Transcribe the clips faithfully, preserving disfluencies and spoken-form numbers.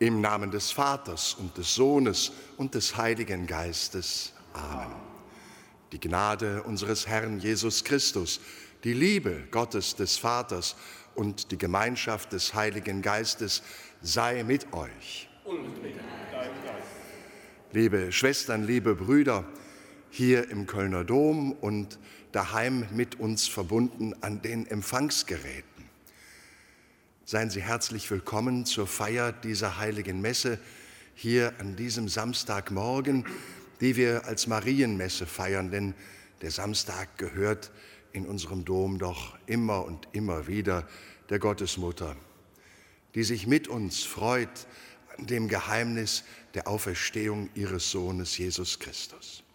Im Namen des Vaters und des Sohnes und des Heiligen Geistes. Amen. Die Gnade unseres Herrn Jesus Christus, die Liebe Gottes des Vaters und die Gemeinschaft des Heiligen Geistes sei mit euch. Und mit deinem Geist. Liebe Schwestern, liebe Brüder, hier im Kölner Dom und daheim mit uns verbunden an den Empfangsgeräten. Seien Sie herzlich willkommen zur Feier dieser heiligen Messe hier an diesem Samstagmorgen, die wir als Marienmesse feiern, denn der Samstag gehört in unserem Dom doch immer und immer wieder der Gottesmutter, die sich mit uns freut an dem Geheimnis der Auferstehung ihres Sohnes Jesus Christus.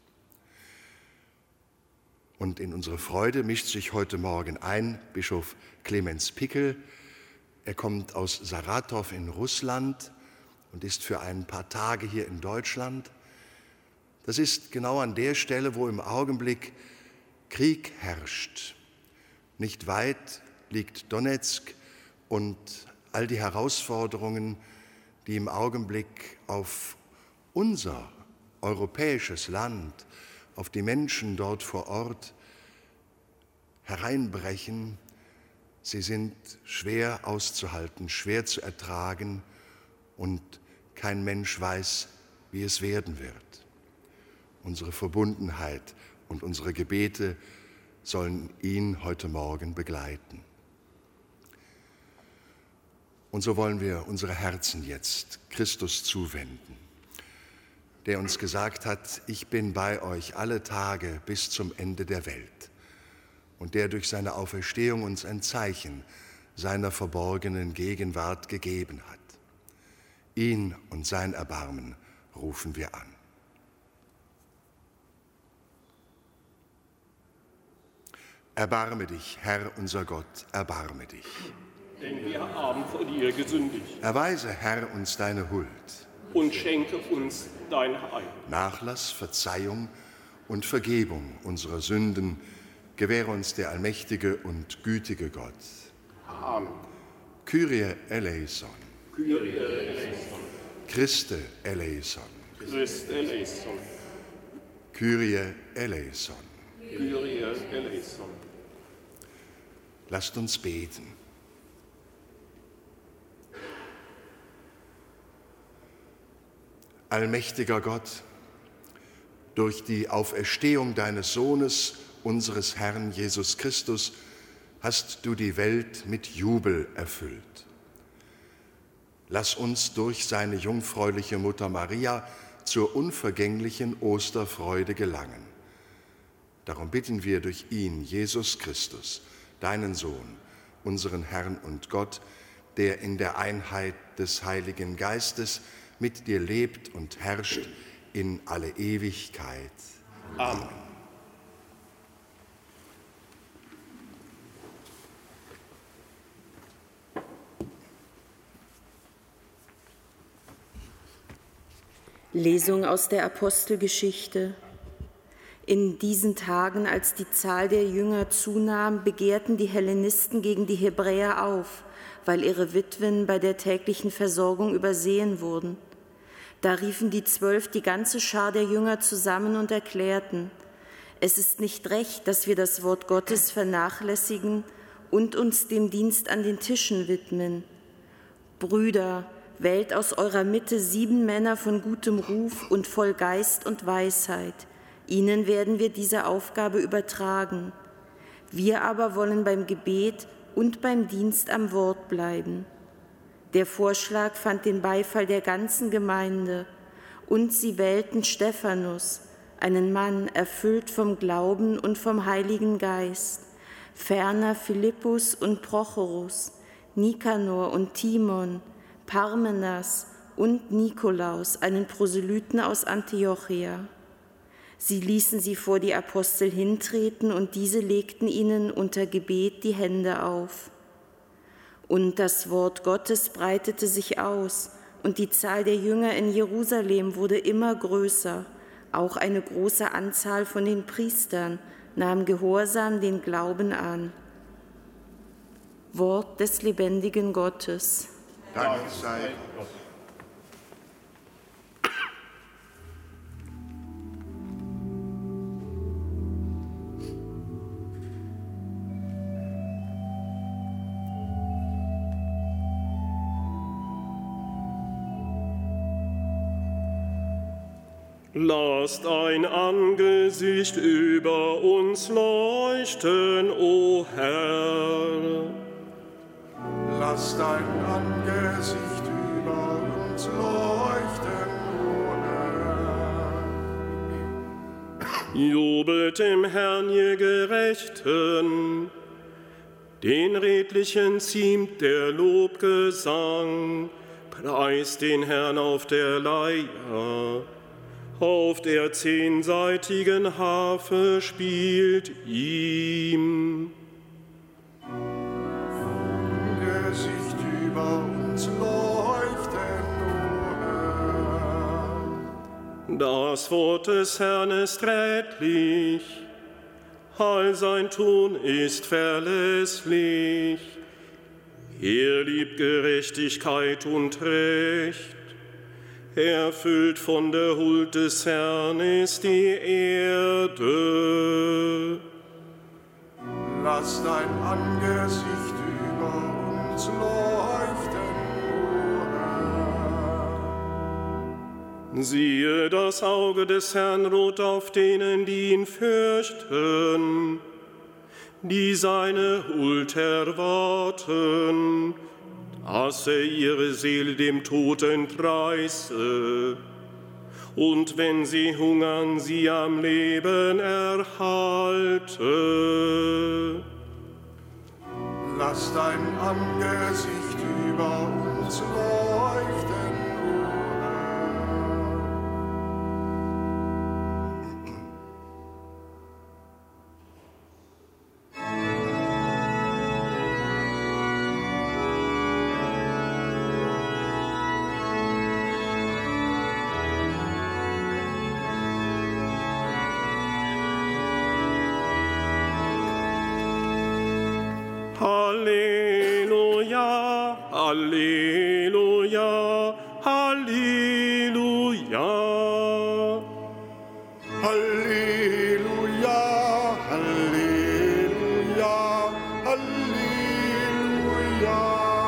Und in unsere Freude mischt sich heute Morgen ein Bischof Clemens Pickel. Er kommt aus Saratow in Russland und ist für ein paar Tage hier in Deutschland. Das ist genau an der Stelle, wo im Augenblick Krieg herrscht. Nicht weit liegt Donezk und all die Herausforderungen, die im Augenblick auf unser europäisches Land, auf die Menschen dort vor Ort hereinbrechen. Sie sind schwer auszuhalten, schwer zu ertragen und kein Mensch weiß, wie es werden wird. Unsere Verbundenheit und unsere Gebete sollen ihn heute Morgen begleiten. Und so wollen wir unsere Herzen jetzt Christus zuwenden, der uns gesagt hat, ich bin bei euch alle Tage bis zum Ende der Welt. Und der durch seine Auferstehung uns ein Zeichen seiner verborgenen Gegenwart gegeben hat. Ihn und sein Erbarmen rufen wir an. Erbarme dich, Herr unser Gott, erbarme dich. Denn wir haben vor dir gesündigt. Erweise, Herr, uns deine Huld. Und schenke uns dein Heil. Nachlass, Verzeihung und Vergebung unserer Sünden gewähre uns der allmächtige und gütige Gott. Amen. Kyrie eleison. Kyrie eleison. Christe eleison. Christe eleison. Kyrie eleison. Kyrie eleison. Lasst uns beten. Allmächtiger Gott, durch die Auferstehung deines Sohnes, unseres Herrn Jesus Christus, hast du die Welt mit Jubel erfüllt. Lass uns durch seine jungfräuliche Mutter Maria zur unvergänglichen Osterfreude gelangen. Darum bitten wir durch ihn, Jesus Christus, deinen Sohn, unseren Herrn und Gott, der in der Einheit des Heiligen Geistes mit dir lebt und herrscht in alle Ewigkeit. Amen. Lesung aus der Apostelgeschichte. In diesen Tagen, als die Zahl der Jünger zunahm, begehrten die Hellenisten gegen die Hebräer auf, weil ihre Witwen bei der täglichen Versorgung übersehen wurden. Da riefen die Zwölf die ganze Schar der Jünger zusammen und erklärten: Es ist nicht recht, dass wir das Wort Gottes vernachlässigen und uns dem Dienst an den Tischen widmen. Brüder, wählt aus eurer Mitte sieben Männer von gutem Ruf und voll Geist und Weisheit. Ihnen werden wir diese Aufgabe übertragen. Wir aber wollen beim Gebet und beim Dienst am Wort bleiben. Der Vorschlag fand den Beifall der ganzen Gemeinde, und sie wählten Stephanus, einen Mann erfüllt vom Glauben und vom Heiligen Geist, ferner Philippus und Prochorus, Nikanor und Timon, Parmenas und Nikolaus, einen Proselyten aus Antiochia. Sie ließen sie vor die Apostel hintreten, und diese legten ihnen unter Gebet die Hände auf. Und das Wort Gottes breitete sich aus, und die Zahl der Jünger in Jerusalem wurde immer größer. Auch eine große Anzahl von den Priestern nahm gehorsam den Glauben an. Wort des lebendigen Gottes. Dank sei Gott. Lass dein Angesicht über uns leuchten, o Herr. Lass dein Angesicht über uns leuchten, o Herr. Jubelt dem Herrn, ihr Gerechten, den Redlichen ziemt der Lobgesang. Preist den Herrn auf der Leier, auf der zehnsaitigen Harfe spielt ihm. Angesicht über uns leuchten, o Herr. Das Wort des Herrn ist rätlich, all sein Tun ist verlässlich. Er liebt Gerechtigkeit und Recht. Erfüllt von der Huld des Herrn ist die Erde. Lass dein Angesicht über uns leuchten, o Herr. Siehe, das Auge des Herrn ruht auf denen, die ihn fürchten, die seine Huld erwarten, dass er ihre Seele dem Tod entreiße und wenn sie hungern, sie am Leben erhalte. Lass dein Angesicht über uns leuchten, o Halleluja, Halleluja, Halleluja. Halleluja, Halleluja, Halleluja.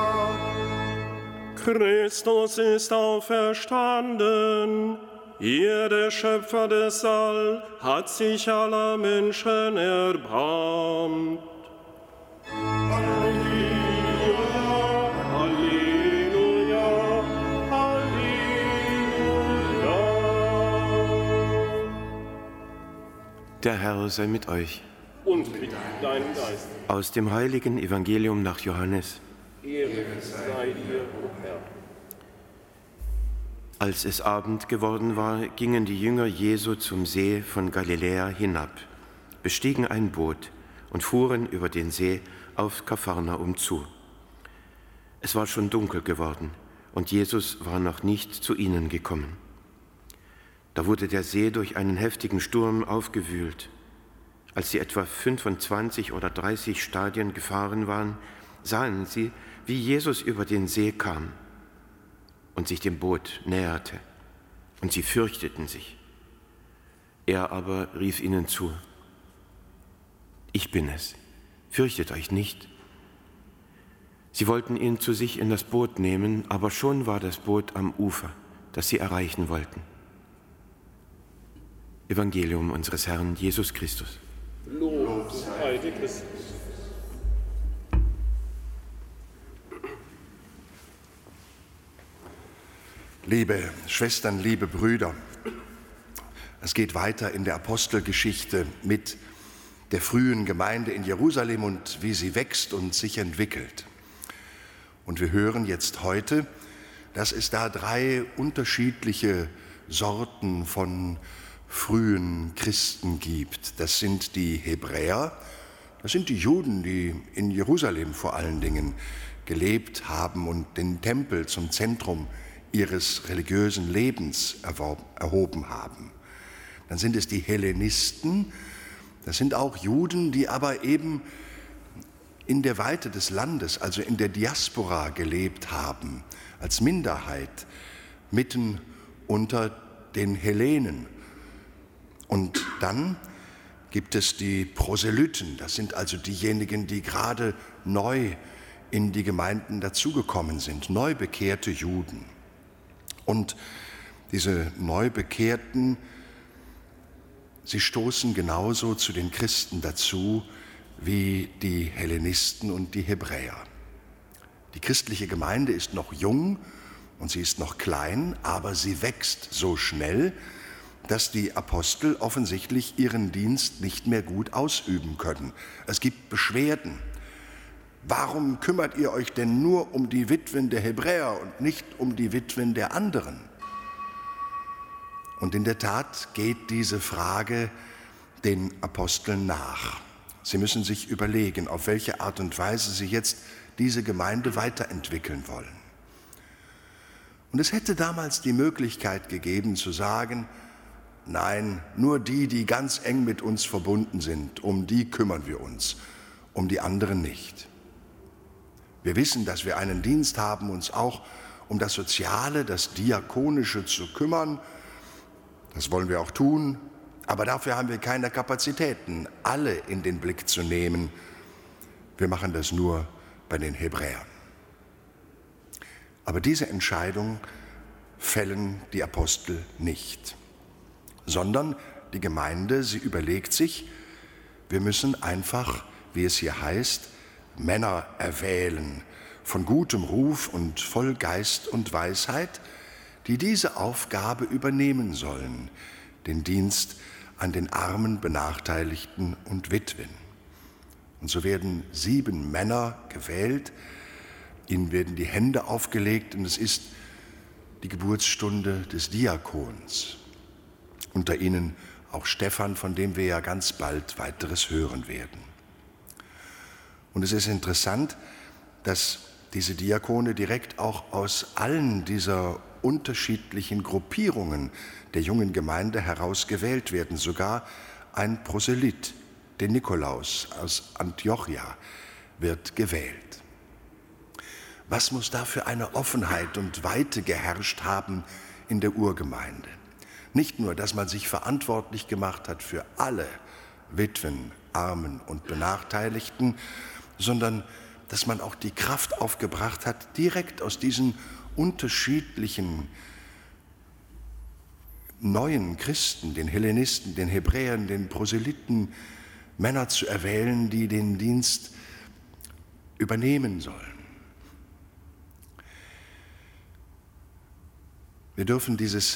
Christus ist auferstanden. Er, der Schöpfer des All, hat sich aller Menschen erbarmt. Der Herr sei mit euch. Und mit deinem Geist. Aus dem heiligen Evangelium nach Johannes. Ehre sei dir, o Herr. Als es Abend geworden war, gingen die Jünger Jesu zum See von Galiläa hinab, bestiegen ein Boot und fuhren über den See auf Kapharnaum zu. Es war schon dunkel geworden und Jesus war noch nicht zu ihnen gekommen. Da wurde der See durch einen heftigen Sturm aufgewühlt. Als sie etwa fünfundzwanzig oder dreißig Stadien gefahren waren, sahen sie, wie Jesus über den See kam und sich dem Boot näherte, und sie fürchteten sich. Er aber rief ihnen zu: Ich bin es, fürchtet euch nicht. Sie wollten ihn zu sich in das Boot nehmen, aber schon war das Boot am Ufer, das sie erreichen wollten. Evangelium unseres Herrn Jesus Christus. Lob sei dir, Christus. Liebe Schwestern, liebe Brüder, es geht weiter in der Apostelgeschichte mit der frühen Gemeinde in Jerusalem und wie sie wächst und sich entwickelt. Und wir hören jetzt heute, dass es da drei unterschiedliche Sorten von frühen Christen gibt. Das sind die Hebräer, das sind die Juden, die in Jerusalem vor allen Dingen gelebt haben und den Tempel zum Zentrum ihres religiösen Lebens erhoben haben. Dann sind es die Hellenisten, das sind auch Juden, die aber eben in der Weite des Landes, also in der Diaspora gelebt haben, als Minderheit, mitten unter den Hellenen. Und dann gibt es die Proselyten, das sind also diejenigen, die gerade neu in die Gemeinden dazugekommen sind, neu bekehrte Juden. Und diese Neubekehrten sie stoßen genauso zu den Christen dazu wie die Hellenisten und die Hebräer. Die christliche Gemeinde ist noch jung und sie ist noch klein, aber sie wächst so schnell, dass die Apostel offensichtlich ihren Dienst nicht mehr gut ausüben können. Es gibt Beschwerden. Warum kümmert ihr euch denn nur um die Witwen der Hebräer und nicht um die Witwen der anderen? Und in der Tat geht diese Frage den Aposteln nach. Sie müssen sich überlegen, auf welche Art und Weise sie jetzt diese Gemeinde weiterentwickeln wollen. Und es hätte damals die Möglichkeit gegeben zu sagen, nein, nur die, die ganz eng mit uns verbunden sind, um die kümmern wir uns, um die anderen nicht. Wir wissen, dass wir einen Dienst haben, uns auch um das Soziale, das Diakonische zu kümmern. Das wollen wir auch tun, aber dafür haben wir keine Kapazitäten, alle in den Blick zu nehmen. Wir machen das nur bei den Hebräern. Aber diese Entscheidung fällen die Apostel nicht, sondern die Gemeinde, sie überlegt sich, wir müssen einfach, wie es hier heißt, Männer erwählen, von gutem Ruf und voll Geist und Weisheit, die diese Aufgabe übernehmen sollen, den Dienst an den Armen, Benachteiligten und Witwen. Und so werden sieben Männer gewählt, ihnen werden die Hände aufgelegt und es ist die Geburtsstunde des Diakons. Unter ihnen auch Stephan, von dem wir ja ganz bald weiteres hören werden. Und es ist interessant, dass diese Diakone direkt auch aus allen dieser unterschiedlichen Gruppierungen der jungen Gemeinde heraus gewählt werden. Sogar ein Proselyt, der Nikolaus aus Antiochia, wird gewählt. Was muss da für eine Offenheit und Weite geherrscht haben in der Urgemeinde? Nicht nur, dass man sich verantwortlich gemacht hat für alle Witwen, Armen und Benachteiligten, sondern dass man auch die Kraft aufgebracht hat, direkt aus diesen unterschiedlichen neuen Christen, den Hellenisten, den Hebräern, den Proselyten, Männer zu erwählen, die den Dienst übernehmen sollen. Wir dürfen dieses,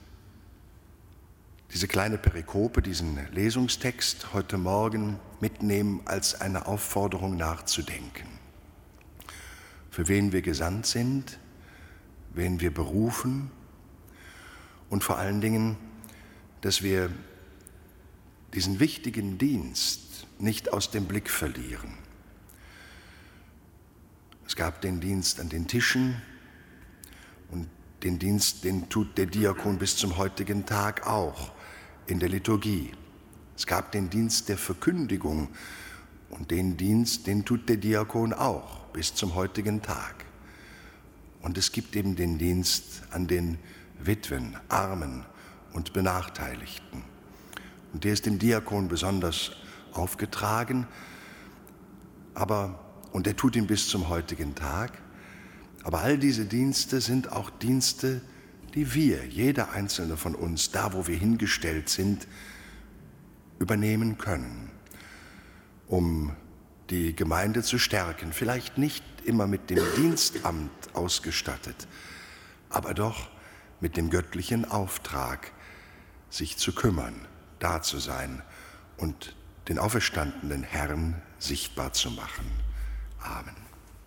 diese kleine Perikope, diesen Lesungstext heute Morgen mitnehmen als eine Aufforderung nachzudenken. Für wen wir gesandt sind, wen wir berufen und vor allen Dingen, dass wir diesen wichtigen Dienst nicht aus dem Blick verlieren. Es gab den Dienst an den Tischen und den Dienst, den tut der Diakon bis zum heutigen Tag auch in der Liturgie. Es gab den Dienst der Verkündigung und den Dienst, den tut der Diakon auch bis zum heutigen Tag. Und es gibt eben den Dienst an den Witwen, Armen und Benachteiligten. Und der ist dem Diakon besonders aufgetragen, aber, und er tut ihn bis zum heutigen Tag. Aber all diese Dienste sind auch Dienste, die wir, jeder einzelne von uns, da wo wir hingestellt sind, übernehmen können, um die Gemeinde zu stärken. Vielleicht nicht immer mit dem Dienstamt ausgestattet, aber doch mit dem göttlichen Auftrag, sich zu kümmern, da zu sein und den auferstandenen Herrn sichtbar zu machen. Amen.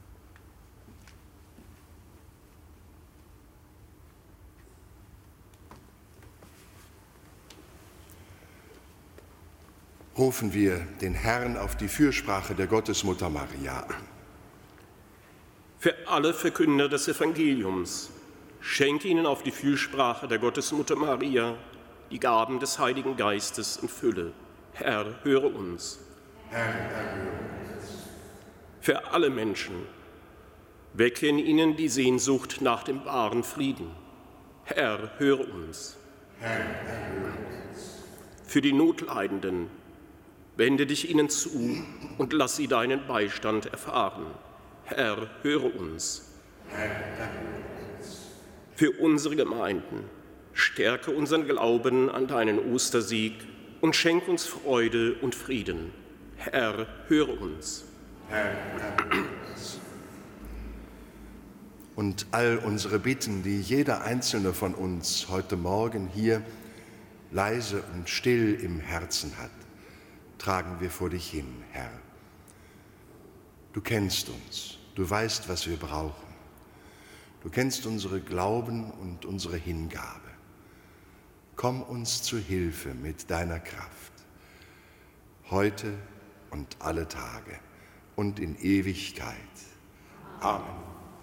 Rufen wir den Herrn auf die Fürsprache der Gottesmutter Maria an. Für alle Verkünder des Evangeliums, schenk ihnen auf die Fürsprache der Gottesmutter Maria die Gaben des Heiligen Geistes in Fülle. Herr, höre uns. Herr, erhöre uns. Für alle Menschen, wecke in ihnen die Sehnsucht nach dem wahren Frieden. Herr, höre uns. Herr, erhöre uns. Für die Notleidenden, wende dich ihnen zu und lass sie deinen Beistand erfahren. Herr, höre uns. Herr, erhöre uns. Für unsere Gemeinden, stärke unseren Glauben an deinen Ostersieg. und schenk uns Freude und Frieden. Herr, höre uns. Herr, höre uns. Und all unsere Bitten, die jeder einzelne von uns heute Morgen hier leise und still im Herzen hat, tragen wir vor dich hin, Herr. Du kennst uns, du weißt, was wir brauchen. Du kennst unsere Glauben und unsere Hingabe. Komm uns zu Hilfe mit deiner Kraft, heute und alle Tage und in Ewigkeit. Amen.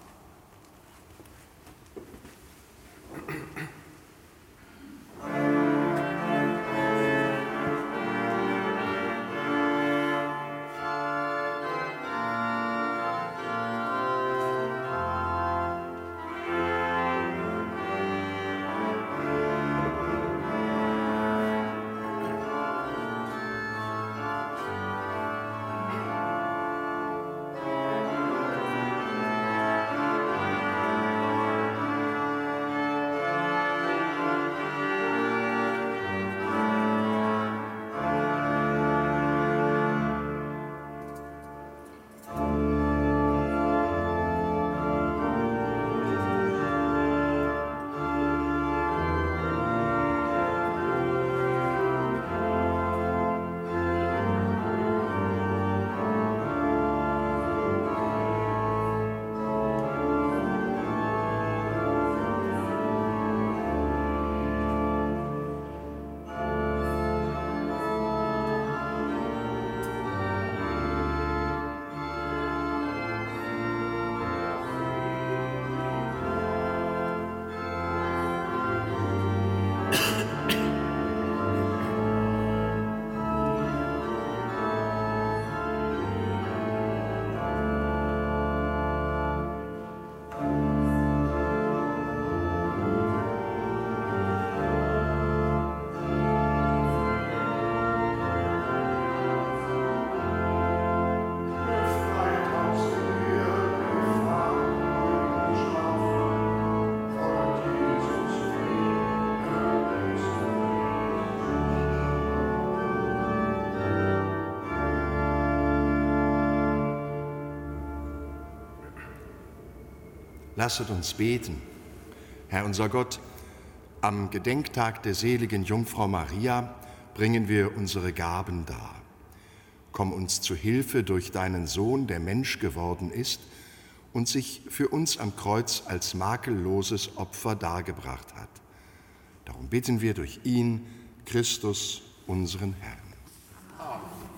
Lasset uns beten. Herr unser Gott, am Gedenktag der seligen Jungfrau Maria bringen wir unsere Gaben dar. Komm uns zu Hilfe durch deinen Sohn, der Mensch geworden ist und sich für uns am Kreuz als makelloses Opfer dargebracht hat. Darum bitten wir durch ihn, Christus, unseren Herrn. Amen.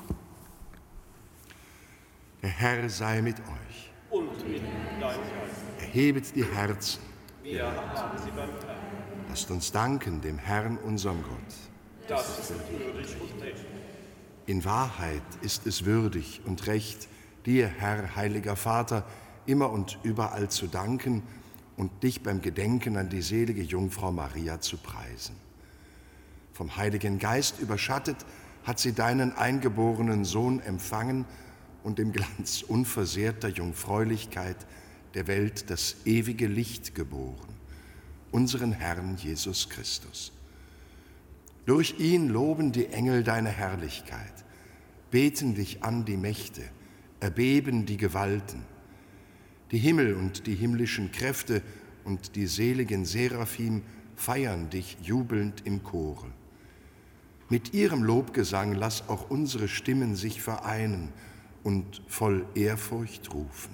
Der Herr sei mit euch. Und mit deinem Geist. Erhebet die Herzen. Wir haben sie beim Herrn. Lasst uns danken dem Herrn, unserem Gott. Das ist würdig und recht. In Wahrheit ist es würdig und recht, dir, Herr, heiliger Vater, immer und überall zu danken und dich beim Gedenken an die selige Jungfrau Maria zu preisen. Vom Heiligen Geist überschattet hat sie deinen eingeborenen Sohn empfangen und im Glanz unversehrter Jungfräulichkeit der Welt das ewige Licht geboren, unseren Herrn Jesus Christus. Durch ihn loben die Engel deine Herrlichkeit, beten dich an die Mächte, erbeben die Gewalten. Die Himmel und die himmlischen Kräfte und die seligen Seraphim feiern dich jubelnd im Chore. Mit ihrem Lobgesang lass auch unsere Stimmen sich vereinen und voll Ehrfurcht rufen.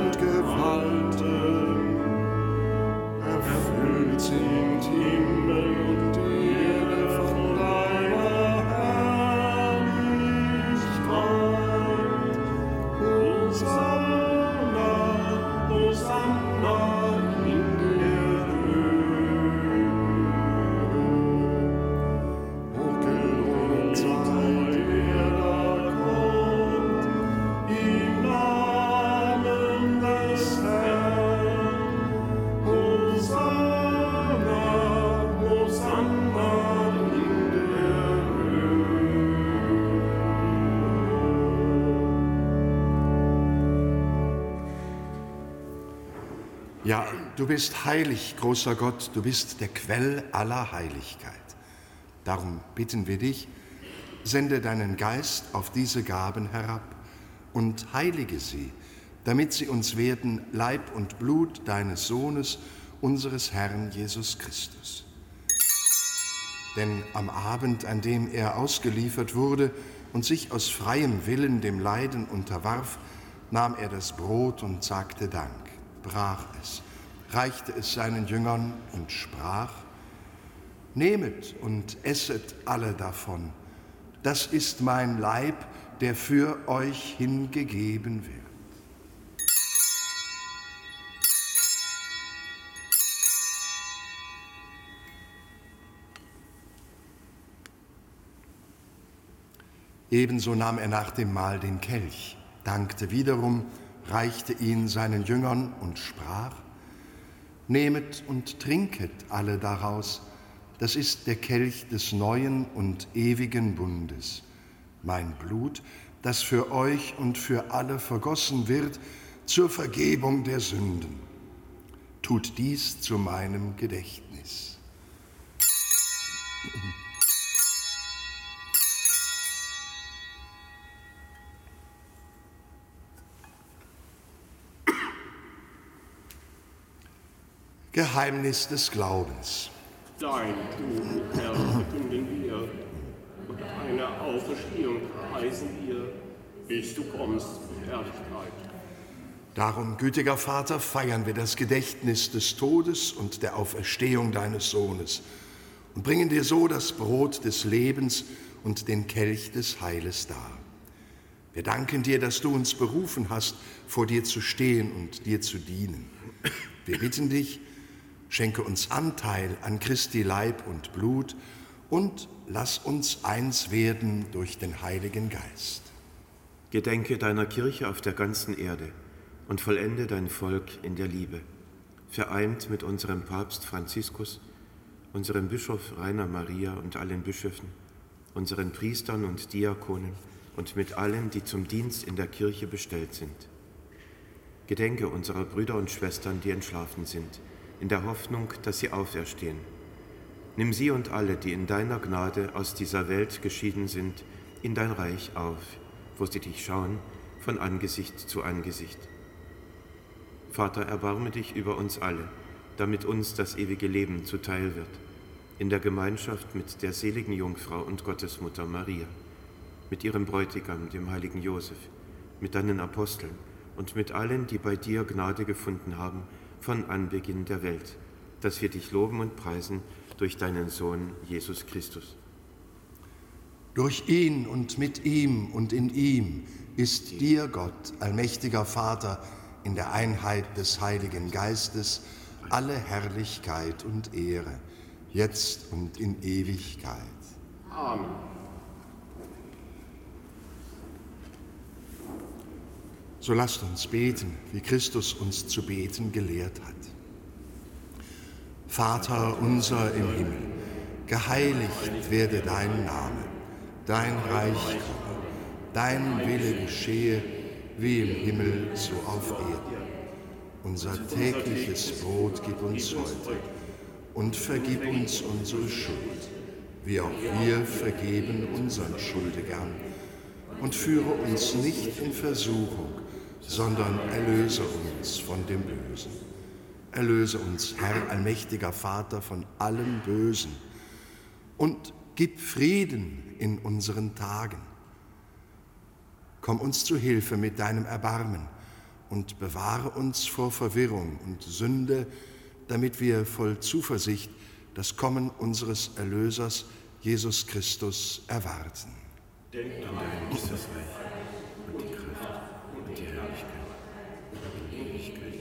Sind Himmel Ja, du bist heilig, großer Gott, du bist der Quell aller Heiligkeit. Darum bitten wir dich, sende deinen Geist auf diese Gaben herab und heilige sie, damit sie uns werden Leib und Blut deines Sohnes, unseres Herrn Jesus Christus. Denn am Abend, an dem er ausgeliefert wurde und sich aus freiem Willen dem Leiden unterwarf, nahm er das Brot und sagte Dank, brach es, reichte es seinen Jüngern und sprach: Nehmet und esset alle davon, das ist mein Leib, der für euch hingegeben wird. Ebenso nahm er nach dem Mahl den Kelch, dankte wiederum, reichte ihn seinen Jüngern und sprach: Nehmet und trinket alle daraus, das ist der Kelch des neuen und ewigen Bundes, mein Blut, das für euch und für alle vergossen wird zur Vergebung der Sünden. Tut dies zu meinem Gedächtnis. Geheimnis des Glaubens. Dein Tod, Herr, verkünden wir, und deine Auferstehung preisen wir, bis du kommst in Herrlichkeit. Darum, gütiger Vater, feiern wir das Gedächtnis des Todes und der Auferstehung deines Sohnes und bringen dir so das Brot des Lebens und den Kelch des Heiles dar. Wir danken dir, dass du uns berufen hast, vor dir zu stehen und dir zu dienen. Wir bitten dich, schenke uns Anteil an Christi Leib und Blut und lass uns eins werden durch den Heiligen Geist. Gedenke deiner Kirche auf der ganzen Erde und vollende dein Volk in der Liebe, vereint mit unserem Papst Franziskus, unserem Bischof Rainer Maria und allen Bischöfen, unseren Priestern und Diakonen und mit allen, die zum Dienst in der Kirche bestellt sind. Gedenke unserer Brüder und Schwestern, die entschlafen sind, in der Hoffnung, dass sie auferstehen. Nimm sie und alle, die in deiner Gnade aus dieser Welt geschieden sind, in dein Reich auf, wo sie dich schauen, von Angesicht zu Angesicht. Vater, erbarme dich über uns alle, damit uns das ewige Leben zuteil wird, in der Gemeinschaft mit der seligen Jungfrau und Gottesmutter Maria, mit ihrem Bräutigam, dem heiligen Josef, mit deinen Aposteln und mit allen, die bei dir Gnade gefunden haben, von Anbeginn der Welt, dass wir dich loben und preisen durch deinen Sohn Jesus Christus. Durch ihn und mit ihm und in ihm ist dir, Gott, allmächtiger Vater, in der Einheit des Heiligen Geistes alle Herrlichkeit und Ehre, jetzt und in Ewigkeit. Amen. So lasst uns beten, wie Christus uns zu beten gelehrt hat. Vater unser im Himmel, geheiligt werde dein Name, dein Reich komme, dein Wille geschehe, wie im Himmel so auf Erden. Unser tägliches Brot gib uns heute und vergib uns unsere Schuld, wie auch wir vergeben unseren Schuldigern. Und führe uns nicht in Versuchung, sondern erlöse uns von dem Bösen. Erlöse uns, Herr, allmächtiger Vater, von allem Bösen und gib Frieden in unseren Tagen. Komm uns zu Hilfe mit deinem Erbarmen und bewahre uns vor Verwirrung und Sünde, damit wir voll Zuversicht das Kommen unseres Erlösers, Jesus Christus, erwarten. Denn dein ist das Reich und die Kraft und die Herrlichkeit in Ewigkeit.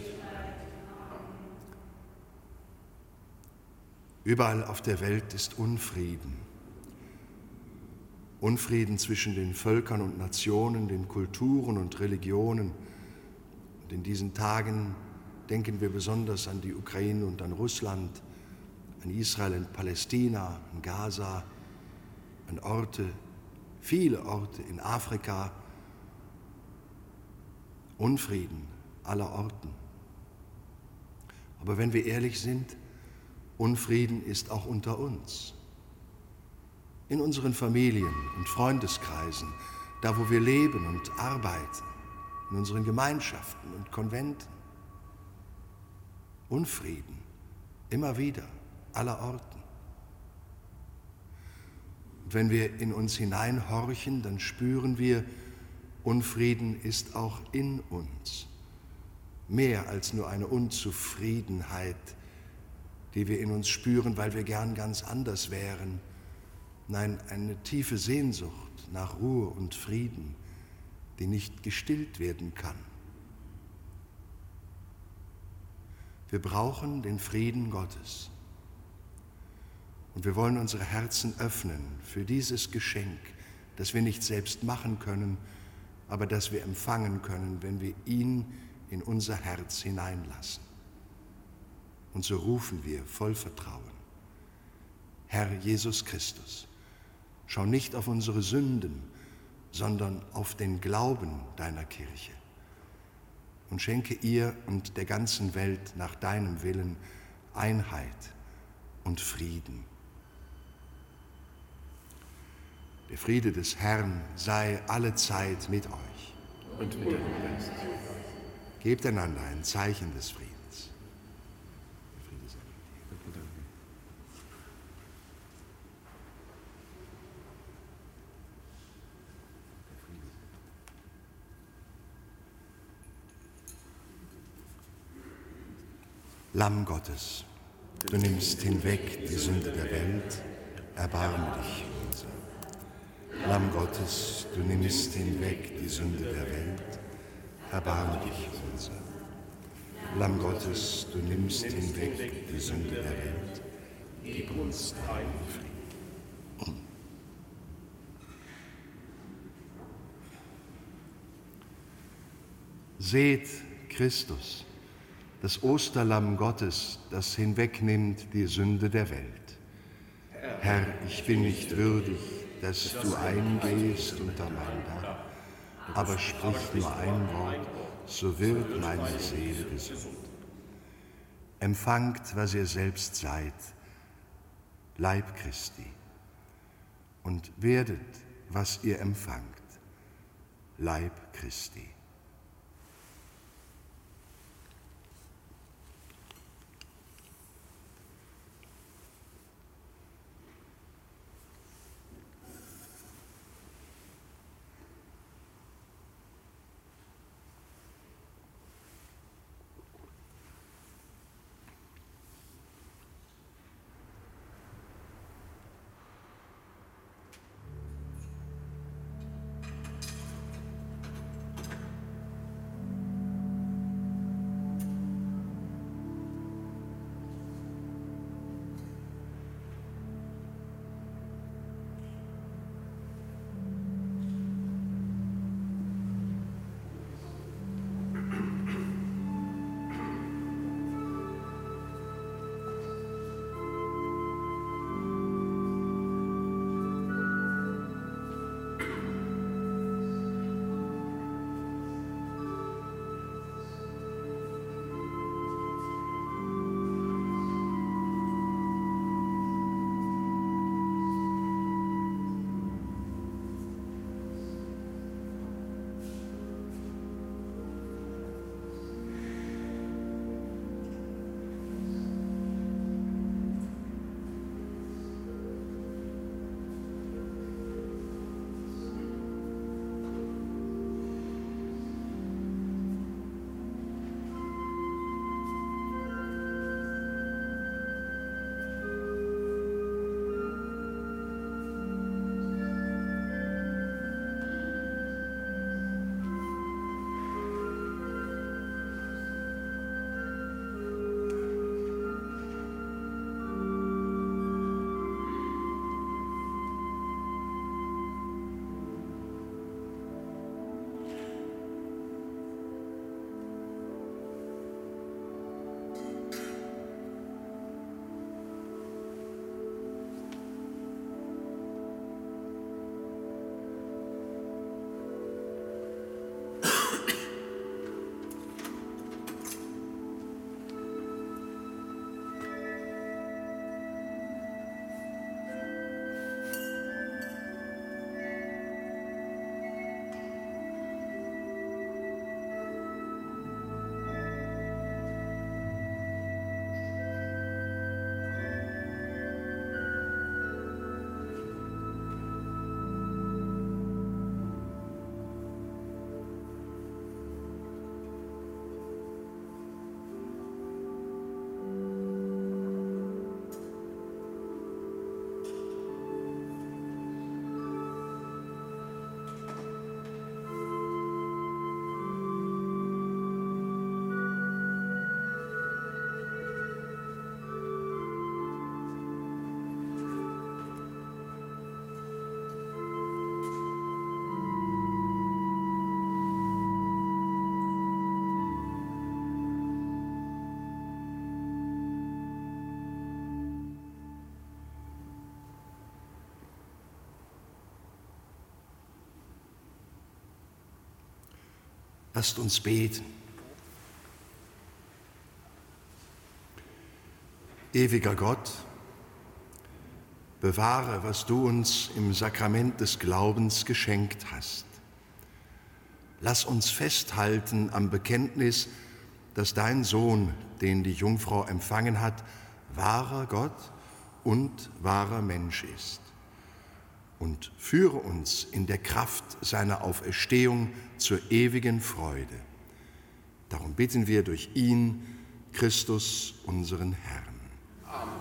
Überall auf der Welt ist Unfrieden. Unfrieden zwischen den Völkern und Nationen, den Kulturen und Religionen. Und in diesen Tagen denken wir besonders an die Ukraine und an Russland, an Israel und Palästina, an Gaza, an Orte, viele Orte in Afrika. Unfrieden aller Orten. Aber wenn wir ehrlich sind, Unfrieden ist auch unter uns. In unseren Familien und Freundeskreisen, da wo wir leben und arbeiten, in unseren Gemeinschaften und Konventen. Unfrieden, immer wieder, aller Orten. Und wenn wir in uns hineinhorchen, dann spüren wir, Unfrieden ist auch in uns. Mehr als nur eine Unzufriedenheit, die wir in uns spüren, weil wir gern ganz anders wären. Nein, eine tiefe Sehnsucht nach Ruhe und Frieden, die nicht gestillt werden kann. Wir brauchen den Frieden Gottes. Und wir wollen unsere Herzen öffnen für dieses Geschenk, das wir nicht selbst machen können, aber das wir empfangen können, wenn wir ihn in unser Herz hineinlassen. Und so rufen wir voll Vertrauen: Herr Jesus Christus, schau nicht auf unsere Sünden, sondern auf den Glauben deiner Kirche und schenke ihr und der ganzen Welt nach deinem Willen Einheit und Frieden. Der Friede des Herrn sei allezeit mit euch. Und mit deinem Geist. Gebt einander ein Zeichen des Friedens. Der Friede sei mit dir. Lamm Gottes, du nimmst hinweg die Sünde der Welt, erbarme dich unser. Lamm Gottes, du nimmst hinweg die Sünde der Welt, erbarme dich unser. Lamm Gottes, du nimmst hinweg die Sünde der Welt, gib uns deinen Frieden. Seht Christus, das Osterlamm Gottes, das hinwegnimmt die Sünde der Welt. Herr, ich bin nicht würdig, dass du eingehst unter mein Dach, aber sprich nur ein Wort, so wird meine Seele gesund. Empfangt, was ihr selbst seid, Leib Christi, und werdet, was ihr empfangt, Leib Christi. Lasst uns beten. Ewiger Gott, bewahre, was du uns im Sakrament des Glaubens geschenkt hast. Lass uns festhalten am Bekenntnis, dass dein Sohn, den die Jungfrau empfangen hat, wahrer Gott und wahrer Mensch ist. Und führe uns in der Kraft seiner Auferstehung zur ewigen Freude. Darum bitten wir durch ihn, Christus, unseren Herrn. Amen.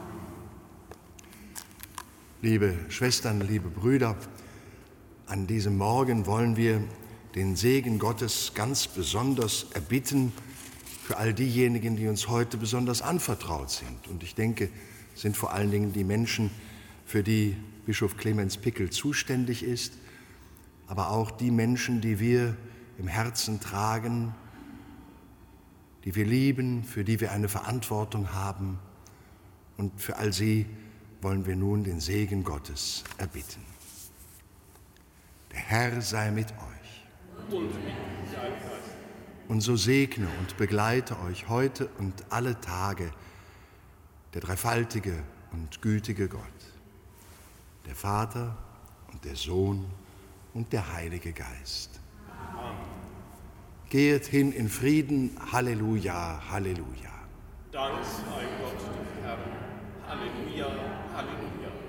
Liebe Schwestern, liebe Brüder, an diesem Morgen wollen wir den Segen Gottes ganz besonders erbitten für all diejenigen, die uns heute besonders anvertraut sind. Und ich denke, es sind vor allen Dingen die Menschen, für die Bischof Clemens Pickel zuständig ist, aber auch die Menschen, die wir im Herzen tragen, die wir lieben, für die wir eine Verantwortung haben. Und für all sie wollen wir nun den Segen Gottes erbitten. Der Herr sei mit euch. Und, und so segne und begleite euch heute und alle Tage der dreifaltige und gütige Gott, der Vater und der Sohn und der Heilige Geist. Amen. Gehet hin in Frieden. Halleluja, Halleluja. Dank sei Gott, dem Herrn. Halleluja, Halleluja.